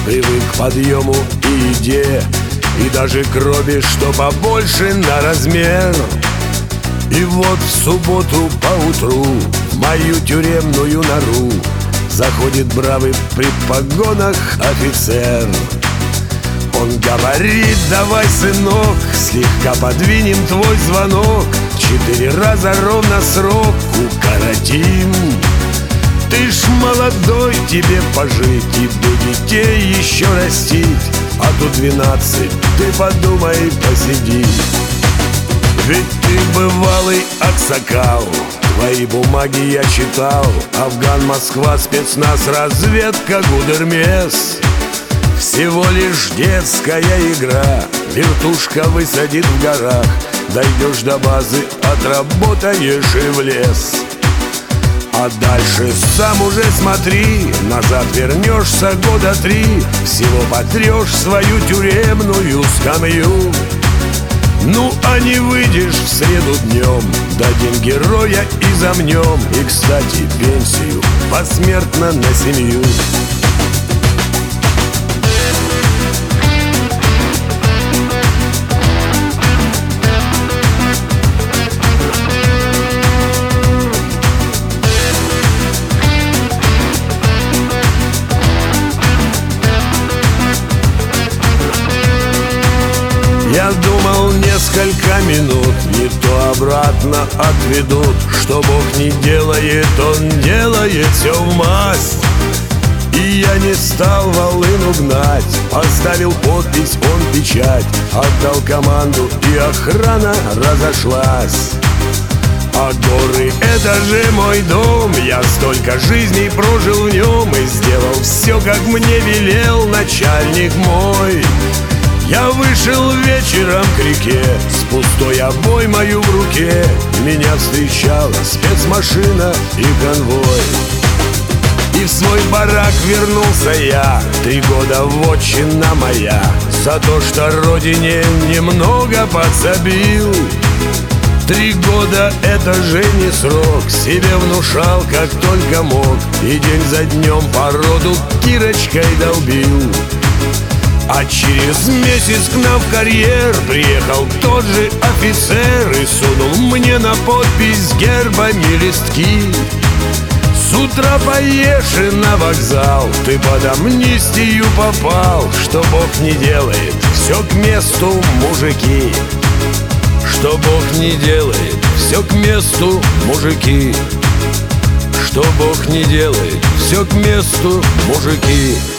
привык к подъему и еде, и даже крови, что побольше на размер. И вот в субботу поутру в мою тюремную нору заходит бравый при погонах офицер. Он говорит: давай, сынок, слегка подвинем твой звонок, 4 раза ровно срок укоротим. Ты ж молодой, тебе пожить, тебе детей еще растить, а тут 12, ты подумай, посиди. Ведь ты бывалый аксакал, твои бумаги я читал. Афган, Москва, спецназ, разведка, Гудермес. Всего лишь детская игра, вертушка высадит в горах. Дойдешь до базы, отработаешь и в лес. А дальше сам уже смотри, назад вернешься года 3, всего потрешь свою тюремную скамью. Ну, а не выйдешь в среду днем, дадим героя и замнем. И, кстати, пенсию посмертно на семью. Я думал, несколько минут, не то обратно отведут. Что Бог не делает, Он делает все в масть. И я не стал волыну гнать, поставил подпись, он печать, отдал команду, и охрана разошлась. А горы — это же мой дом, я столько жизней прожил в нем и сделал все, как мне велел начальник мой. Я вышел вечером к реке, с пустой обоймою в руке. Меня встречала спецмашина и конвой. И в свой барак вернулся я, 3 года вотчина моя, за то, что родине немного подсобил. 3 года — это же не срок, себе внушал, как только мог, и день за днем по роду кирочкой долбил. А через месяц к нам в карьер приехал тот же офицер и сунул мне на подпись гербами листки. С утра поешь и на вокзал, ты под амнистию попал. Что Бог не делает, все к месту, мужики. Что Бог не делает, все к месту, мужики. Что Бог не делает, все к месту, мужики.